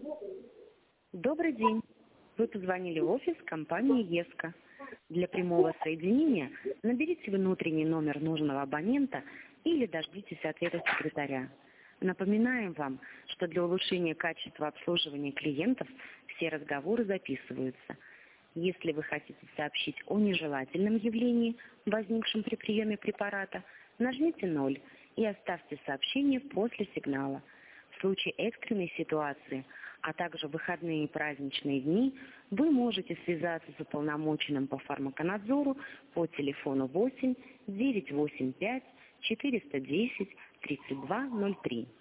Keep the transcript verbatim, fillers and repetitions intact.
Добрый день. Вы позвонили в офис компании ЕСКО. Для прямого соединения наберите внутренний номер нужного абонента или дождитесь ответа секретаря. Напоминаем вам, что для улучшения качества обслуживания клиентов все разговоры записываются. Если вы хотите сообщить о нежелательном явлении, возникшем при приеме препарата, нажмите ноль и оставьте сообщение после сигнала. В случае экстренной ситуации, а также в выходные и праздничные дни, вы можете связаться с уполномоченным по фармаконадзору по телефону восемь девятьсот восемьдесят пять четыреста десять тридцать два ноль три.